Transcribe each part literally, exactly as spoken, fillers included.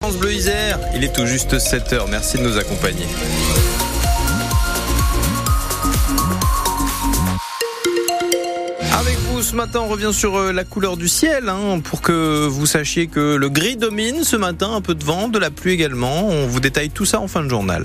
France Bleu Isère. Il est tout juste sept heures. Merci de nous accompagner. Avec vous ce matin, on revient sur la couleur du ciel hein, pour que vous sachiez que le gris domine ce matin, un peu de vent, de la pluie également. On vous détaille tout ça en fin de journal.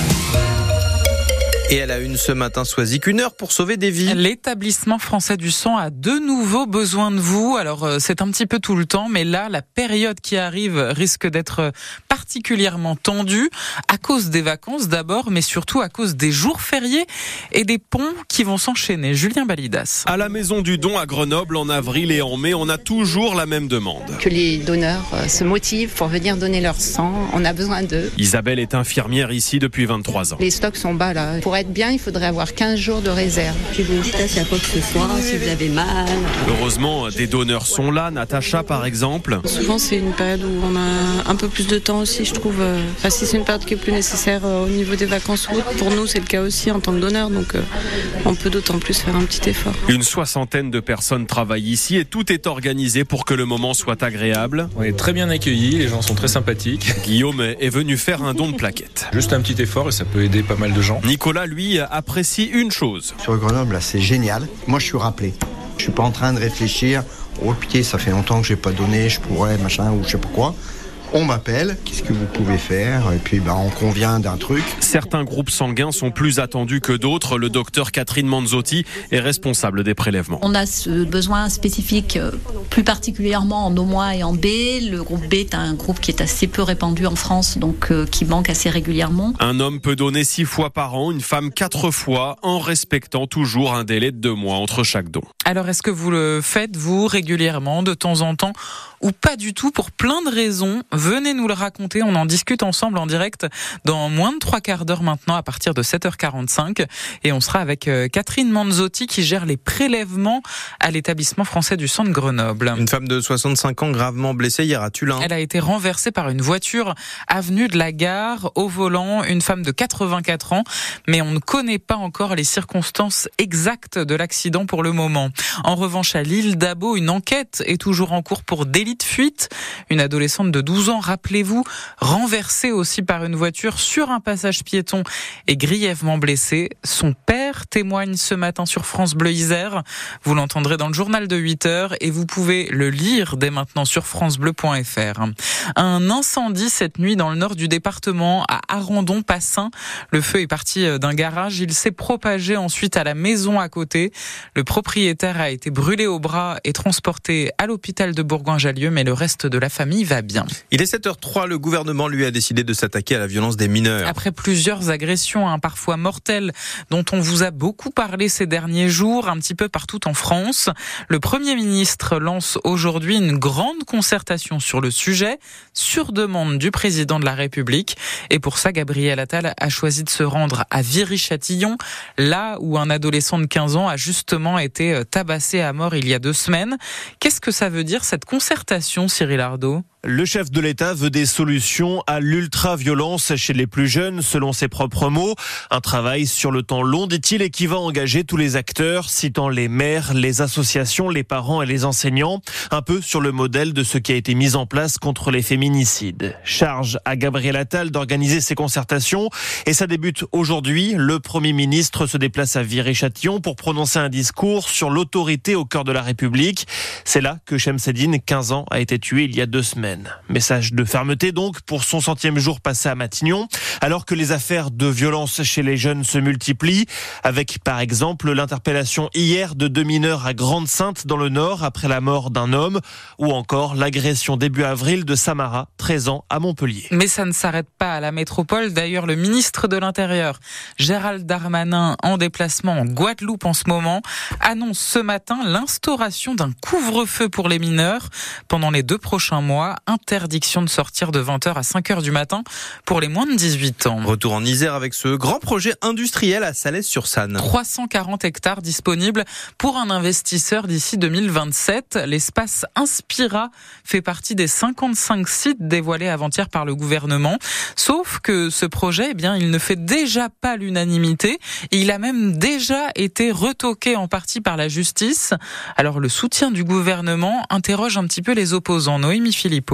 Et elle a une ce matin, Soisy, qu'une heure pour sauver des vies. L'établissement français du sang a de nouveau besoin de vous. Alors c'est un petit peu tout le temps, mais là, la période qui arrive risque d'être particulièrement tendue à cause des vacances d'abord, mais surtout à cause des jours fériés et des ponts qui vont s'enchaîner. Julien Balidas. À la Maison du Don à Grenoble, en avril et en mai, on a toujours la même demande. Que les donneurs se motivent pour venir donner leur sang. On a besoin d'eux. Isabelle est infirmière ici depuis vingt-trois ans. Les stocks sont bas là. Pour être bien, il faudrait avoir quinze jours de réserve. Puis vous me dites s'il y a quoi que ce soit, si vous avez mal. Heureusement, des donneurs sont là. Natacha, par exemple. Souvent, c'est une période où on a un peu plus de temps aussi, je trouve. Enfin, si c'est une période qui est plus nécessaire au niveau des vacances ou autres, pour nous, c'est le cas aussi en tant que donneur. Donc, on peut d'autant plus faire un petit effort. Une soixantaine de personnes travaillent ici et tout est organisé pour que le moment soit agréable. On est très bien accueillis, les gens sont très sympathiques. Guillaume est venu faire un don de plaquettes. Juste un petit effort et ça peut aider pas mal de gens. Nicolas, lui, apprécie une chose. Sur Grenoble, là, c'est génial. Moi, je suis rappelé. Je suis pas en train de réfléchir. Oh, pitié, ça fait longtemps que j'ai pas donné, je pourrais, machin, ou je sais pas quoi. On m'appelle, qu'est-ce que vous pouvez faire ? Et puis ben, on convient d'un truc. Certains groupes sanguins sont plus attendus que d'autres. Le docteur Catherine Manzotti est responsable des prélèvements. On a ce besoin spécifique, plus particulièrement en O- et en B. Le groupe B est un groupe qui est assez peu répandu en France, donc euh, qui manque assez régulièrement. Un homme peut donner six fois par an, une femme quatre fois, en respectant toujours un délai de deux mois entre chaque don. Alors est-ce que vous le faites, vous, régulièrement, de temps en temps, ou pas du tout, pour plein de raisons? Venez nous le raconter, on en discute ensemble en direct dans moins de trois quarts d'heure maintenant, à partir de sept heures quarante-cinq. Et on sera avec Catherine Manzotti qui gère les prélèvements à l'établissement français du sang de Grenoble. Une femme de soixante-cinq ans gravement blessée hier à Tullin. Elle a été renversée par une voiture avenue de la Gare, au volant, une femme de quatre-vingt-quatre ans. Mais on ne connaît pas encore les circonstances exactes de l'accident pour le moment. En revanche, à l'île d'Abo, une enquête est toujours en cours pour délit de fuite. Une adolescente de douze ans, rappelez-vous, renversée aussi par une voiture sur un passage piéton et grièvement blessée. Son père témoigne ce matin sur France Bleu Isère. Vous l'entendrez dans le journal de huit heures et vous pouvez le lire dès maintenant sur francebleu point f r. Un incendie cette nuit dans le nord du département, à Arandon-Passin. Le feu est parti d'un garage. Il s'est propagé ensuite à la maison à côté. Le propriétaire a été brûlé au bras et transporté à l'hôpital de Bourgoin-Jallieu, mais le reste de la famille va bien. Il est sept heures trois, le gouvernement lui a décidé de s'attaquer à la violence des mineurs. Après plusieurs agressions, hein, parfois mortelles, dont on vous a beaucoup parlé ces derniers jours, un petit peu partout en France, le Premier ministre lance aujourd'hui une grande concertation sur le sujet, sur demande du président de la République. Et pour ça, Gabriel Attal a choisi de se rendre à Viry-Châtillon, là où un adolescent de quinze ans a justement été tabassé à mort il y a deux semaines. Qu'est-ce que ça veut dire, cette concertation, Cyril Ardo ? Le chef de l'État veut des solutions à l'ultra-violence chez les plus jeunes, selon ses propres mots. Un travail sur le temps long, dit-il, et qui va engager tous les acteurs, citant les maires, les associations, les parents et les enseignants, un peu sur le modèle de ce qui a été mis en place contre les féminicides. Charge à Gabriel Attal d'organiser ces concertations, et ça débute aujourd'hui. Le Premier ministre se déplace à Viry-Châtillon pour prononcer un discours sur l'autorité au cœur de la République. C'est là que Shemseddine, quinze ans, a été tué il y a deux semaines. Message de fermeté donc pour son centième jour passé à Matignon, alors que les affaires de violence chez les jeunes se multiplient, avec par exemple l'interpellation hier de deux mineurs à Grande-Synthe dans le Nord après la mort d'un homme, ou encore l'agression début avril de Samara, treize ans, à Montpellier. Mais ça ne s'arrête pas à la métropole. D'ailleurs, le ministre de l'Intérieur, Gérald Darmanin, en déplacement en Guadeloupe en ce moment, annonce ce matin l'instauration d'un couvre-feu pour les mineurs pendant les deux prochains mois. Interdiction de sortir de vingt heures à cinq heures du matin pour les moins de dix-huit ans. Retour en Isère avec ce grand projet industriel à Salès-sur-Sanne. trois cent quarante hectares disponibles pour un investisseur d'ici deux mille vingt-sept. L'espace Inspira fait partie des cinquante-cinq sites dévoilés avant-hier par le gouvernement. Sauf que ce projet, eh bien, il ne fait déjà pas l'unanimité. Il a même déjà été retoqué en partie par la justice. Alors le soutien du gouvernement interroge un petit peu les opposants. Noémie Philippot.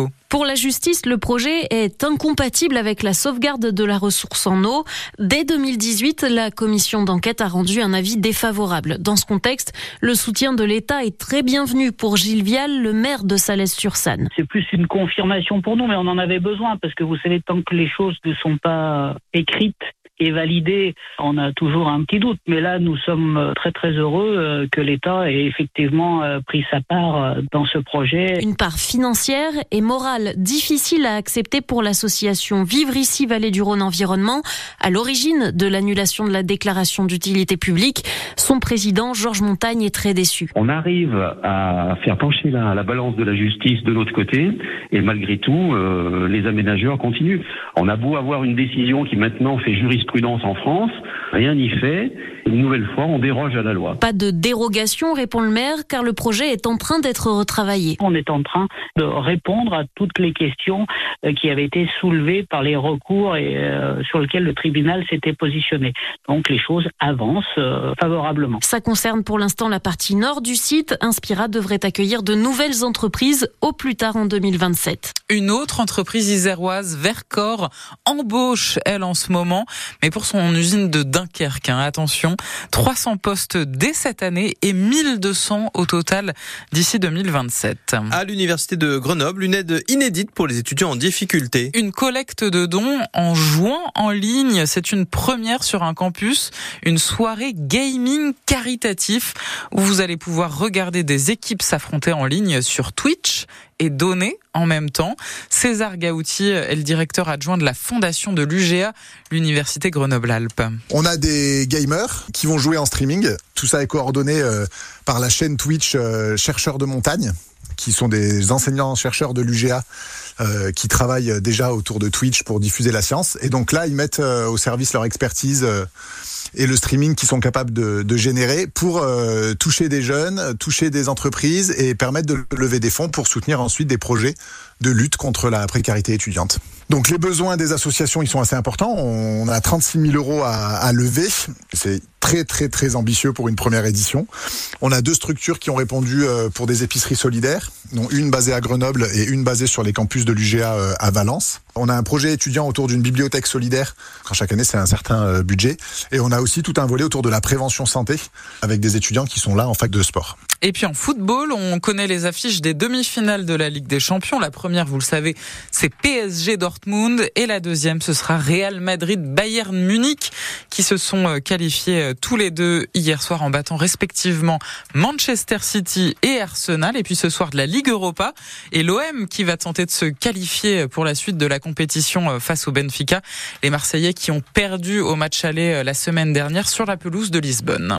Échos. Pour la justice, le projet est incompatible avec la sauvegarde de la ressource en eau. Dès deux mille dix-huit, la commission d'enquête a rendu un avis défavorable. Dans ce contexte, le soutien de l'État est très bienvenu pour Gilles Vial, le maire de Salles-sur-Sanne. C'est plus une confirmation pour nous, mais on en avait besoin parce que vous savez, tant que les choses ne sont pas écrites et validé, on a toujours un petit doute. Mais là, nous sommes très très heureux que l'État ait effectivement pris sa part dans ce projet. Une part financière et morale difficile à accepter pour l'association Vivre ici Vallée du Rhône Environnement, à l'origine de l'annulation de la déclaration d'utilité publique. Son président, Georges Montagne, est très déçu. On arrive à faire pencher la, la balance de la justice de notre côté et malgré tout, euh, les aménageurs continuent. On a beau avoir une décision qui maintenant fait jurisprudence en France, rien n'y fait. Une nouvelle fois, on déroge à la loi. Pas de dérogation, répond le maire, car le projet est en train d'être retravaillé. On est en train de répondre à toutes les questions qui avaient été soulevées par les recours et euh, sur lesquels le tribunal s'était positionné. Donc les choses avancent euh, favorablement. Ça concerne pour l'instant la partie nord du site. Inspira devrait accueillir de nouvelles entreprises au plus tard en deux mille vingt-sept. Une autre entreprise iséroise, Vercor, embauche, elle, en ce moment, mais pour son usine de Dunkerque, hein, attention, trois cents postes dès cette année et mille deux cents au total d'ici deux mille vingt-sept. À l'université de Grenoble, une aide inédite pour les étudiants en difficulté. Une collecte de dons en jouant en ligne, c'est une première sur un campus, une soirée gaming caritatif où vous allez pouvoir regarder des équipes s'affronter en ligne sur Twitch et donner en même temps. César Gaouti est le directeur adjoint de la fondation de l'U G A, l'Université Grenoble-Alpes. On a des gamers qui vont jouer en streaming. Tout ça est coordonné euh, par la chaîne Twitch euh, Chercheurs de Montagne, qui sont des enseignants-chercheurs de l'U G A euh, qui travaillent déjà autour de Twitch pour diffuser la science. Et donc là, ils mettent euh, au service leur expertise euh, et le streaming qu'ils sont capables de, de générer pour euh, toucher des jeunes, toucher des entreprises et permettre de lever des fonds pour soutenir ensuite des projets de lutte contre la précarité étudiante. Donc les besoins des associations, ils sont assez importants. On a trente-six mille euros à, à lever. C'est très très très ambitieux pour une première édition. On a deux structures qui ont répondu pour des épiceries solidaires, dont une basée à Grenoble et une basée sur les campus de l'U G A à Valence. On a un projet étudiant autour d'une bibliothèque solidaire. Chaque année, c'est un certain budget. Et on a aussi tout un volet autour de la prévention santé avec des étudiants qui sont là en fac de sport. Et puis en football, on connaît les affiches des demi-finales de la Ligue des Champions. La première, vous le savez, c'est P S G Dortmund. Et la deuxième, ce sera Real Madrid-Bayern Munich, qui se sont qualifiés tous les deux hier soir en battant respectivement Manchester City et Arsenal. Et puis ce soir de la Ligue Europa. Et l'O M qui va tenter de se qualifier pour la suite de la compétition face au Benfica. Les Marseillais qui ont perdu au match aller la semaine dernière sur la pelouse de Lisbonne.